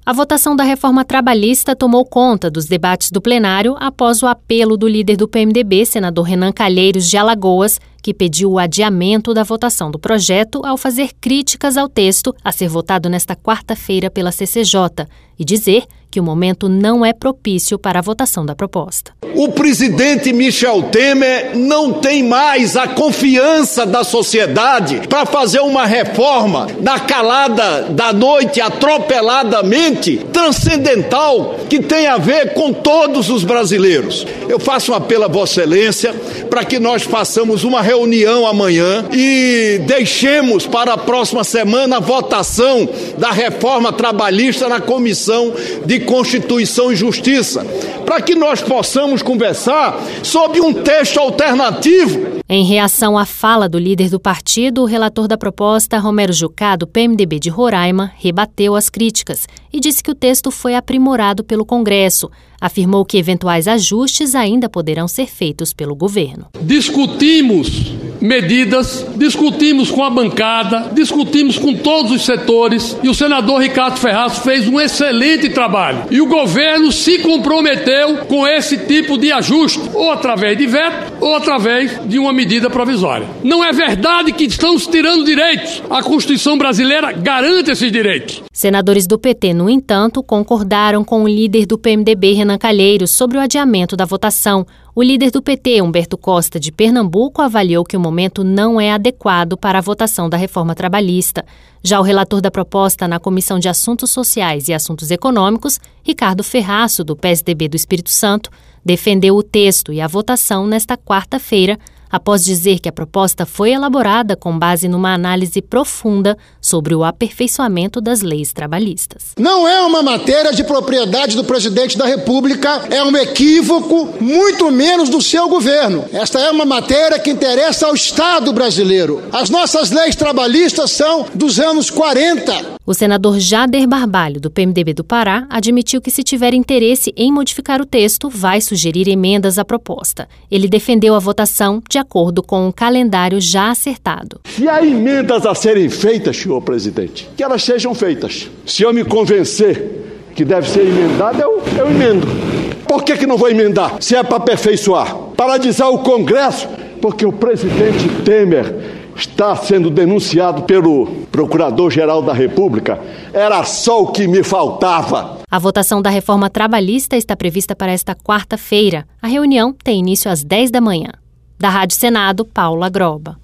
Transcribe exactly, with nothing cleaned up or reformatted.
A votação da reforma trabalhista tomou conta dos debates do plenário após o apelo do líder do P M D B, senador Renan Calheiros de Alagoas, que pediu o adiamento da votação do projeto ao fazer críticas ao texto a ser votado nesta quarta-feira pela C C J e dizer que o momento não é propício para a votação da proposta. O presidente Michel Temer não tem mais a confiança da sociedade para fazer uma reforma na calada da noite, atropeladamente, transcendental, que tem a ver com todos os brasileiros. Eu faço um apelo a Vossa Excelência para que nós façamos uma reunião amanhã e deixemos para a próxima semana a votação da reforma trabalhista na Comissão de Constituição e Justiça, para que nós possamos conversar sobre um texto alternativo. Em reação à fala do líder do partido, o relator da proposta, Romero Jucá, do P M D B de Roraima, rebateu as críticas e disse que o texto foi aprimorado pelo Congresso. Afirmou que eventuais ajustes ainda poderão ser feitos pelo governo. Discutimos medidas, discutimos com a bancada, discutimos com todos os setores e o senador Ricardo Ferraz fez um excelente trabalho. E o governo se comprometeu com esse tipo de ajuste, ou através de veto, ou através de uma medida provisória. Não é verdade que estamos tirando direitos. A Constituição brasileira garante esses direitos. Senadores do P T, no entanto, concordaram com o líder do P M D B, Renan Calheiros, sobre o adiamento da votação. O líder do P T, Humberto Costa, de Pernambuco, avaliou que o momento não é adequado para a votação da reforma trabalhista. Já o relator da proposta na Comissão de Assuntos Sociais e Assuntos Econômicos, Ricardo Ferraço, do P S D B do Espírito Santo, defendeu o texto e a votação nesta quarta-feira, após dizer que a proposta foi elaborada com base numa análise profunda sobre o aperfeiçoamento das leis trabalhistas. Não é uma matéria de propriedade do presidente da República, é um equívoco, muito menos do seu governo. Esta é uma matéria que interessa ao Estado brasileiro. As nossas leis trabalhistas são dos anos quarenta. O senador Jader Barbalho, do P M D B do Pará, admitiu que, se tiver interesse em modificar o texto, vai sugerir emendas à proposta. Ele defendeu a votação de acordo com um calendário já acertado. Se há emendas a serem feitas, senhor presidente, que elas sejam feitas. Se eu me convencer que deve ser emendada, eu, eu emendo. Por que que não vou emendar? Se é para aperfeiçoar, paralisar o Congresso, porque o presidente Temer está sendo denunciado pelo Procurador-Geral da República. Era só o que me faltava. A votação da reforma trabalhista está prevista para esta quarta-feira. A reunião tem início às dez da manhã. Da Rádio Senado, Paula Groba.